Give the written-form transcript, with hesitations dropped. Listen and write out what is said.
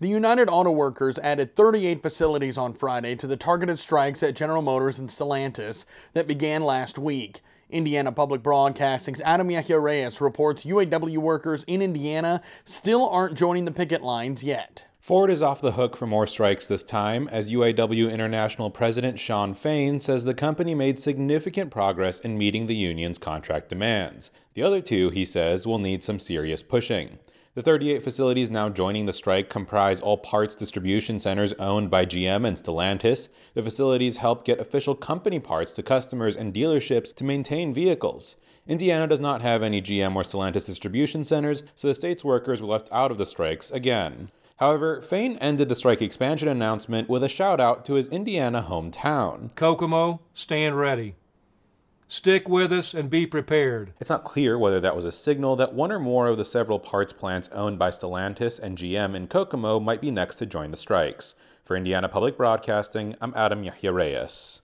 The United Auto Workers added 38 facilities on Friday to the targeted strikes at General Motors and Stellantis that began last week. Indiana Public Broadcasting's Adam Yahya Reyes reports UAW workers in Indiana still aren't joining the picket lines yet. Ford is off the hook for more strikes this time, as UAW International President Shawn Fain says the company made significant progress in meeting the union's contract demands. The other two, he says, will need some serious pushing. The 38 facilities now joining the strike comprise all parts distribution centers owned by GM and Stellantis. The facilities help get official company parts to customers and dealerships to maintain vehicles. Indiana does not have any GM or Stellantis distribution centers, so the state's workers were left out of the strikes again. However, Fain ended the strike expansion announcement with a shout-out to his Indiana hometown. Kokomo, stand ready. Stick with us and be prepared. It's not clear whether that was a signal that one or more of the several parts plants owned by Stellantis and GM in Kokomo might be next to join the strikes. For Indiana Public Broadcasting, I'm Adam Yahya Reyes.